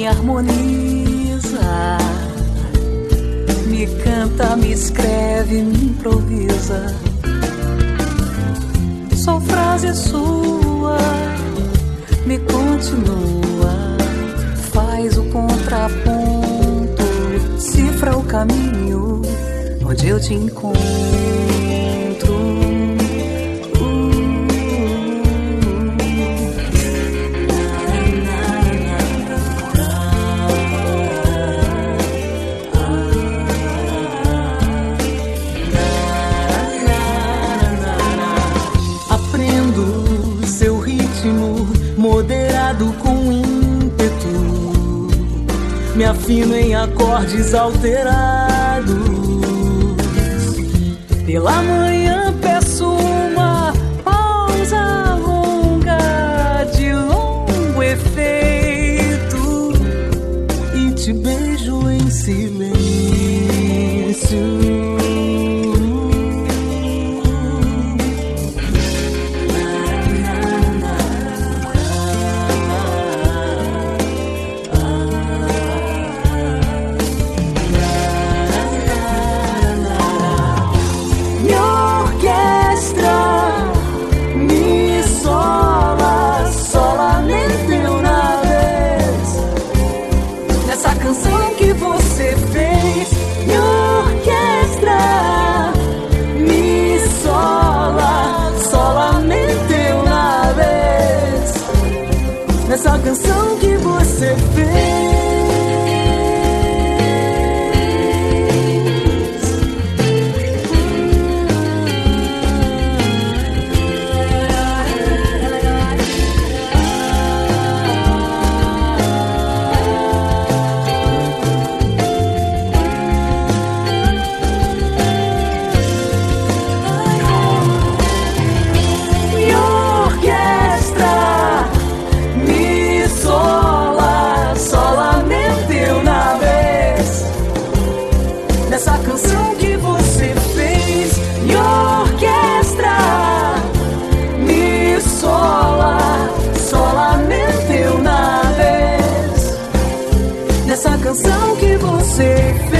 harmoniza, me canta, me escreve, me improvisa. Só frase sua me continua, faz o contraponto, cifra o caminho onde eu te encontro. Aprendo seu ritmo moderado com ímpeto, me afino em acordes alterados. Pela manhã peço uma pausa longa de longo efeito e te beijo em silêncio. Essa canção que você fez. Essa canção que você fez, e orquestra, mi, sola, solamente uma vez. Nessa canção que você fez.